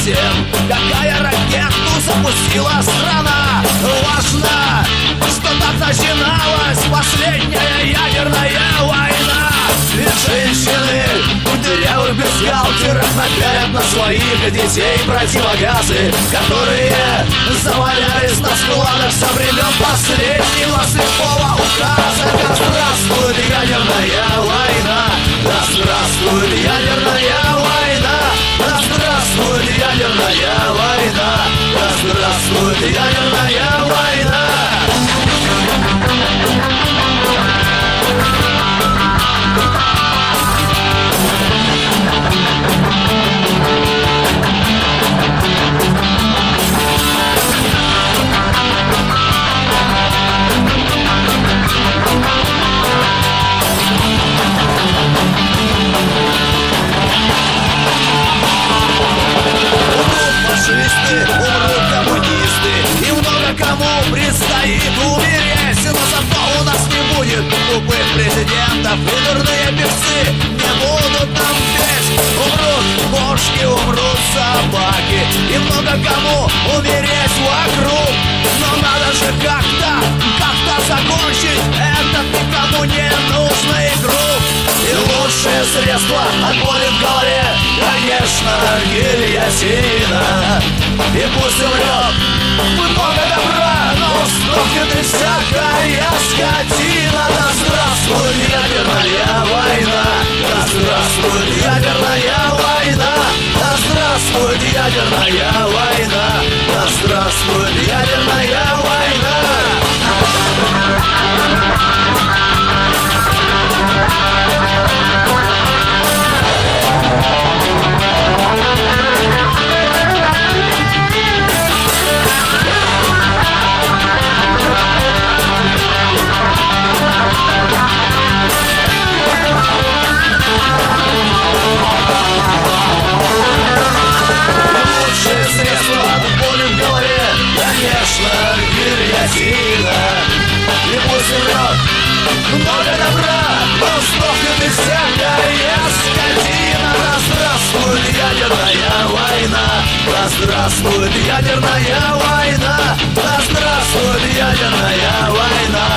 всем, какая ракету запустила страна. Важно, что так начиналась последняя ядерная война. И женщины в дырявых бюстгальтерах напялят на своих детей противогазы, которые завалялись на складах со времен последнего слепого указа. Да здравствует ядерная война! Да здравствует ядерная война! Да здравствует ядерная война! Да здравствует ядерная война! Умрут коммунисты, и много кому предстоит умереть. Но зато у нас не будет тупых президентов, и дурные певцы не будут нам петь. Умрут кошки, умрут собаки, и много кому умереть вокруг. Но надо же как-то закончить этот никому не нужный круг. И лучшее средство от боли в голове, конечно, гильотина. И пусть умрет много добра, но сдохнет и всякая скотина. Да здравствует ядерная война! Да здравствует ядерная война! Да здравствует ядерная война! Да здравствует ядерная война! И пусть умрет много добра, но сдохнет и всякая скотина. Да здравствует ядерная война! Да здравствует ядерная война! Да здравствует ядерная война!